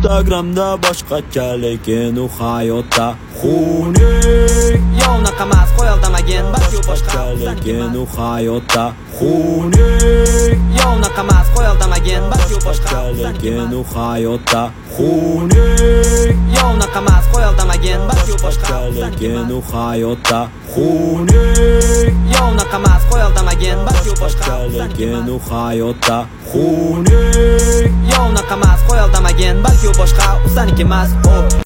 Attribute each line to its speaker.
Speaker 1: Instagramda boshqacha, lekin u hayotda xunuk.
Speaker 2: Yo unaqa emas, qo'y aldamagin, balki u boshqa,
Speaker 1: lekin u hayotda xunuk.
Speaker 2: Yo unaqa emas, qo'y aldamagin, balki u boshqa,
Speaker 1: lekin u hayotda xunuk.
Speaker 2: Yo unaqa emas, qo'y aldamagin, balki u boshqa,
Speaker 1: lekin u hayotda xunuk.
Speaker 2: Yo unaqa emas, qo'y aldamagin, balki u boshqa,
Speaker 1: lekin u hayotda xunuk.
Speaker 2: Yo unaqa emas, qo'y aldamagin, balki u boshqa, u saniki emas.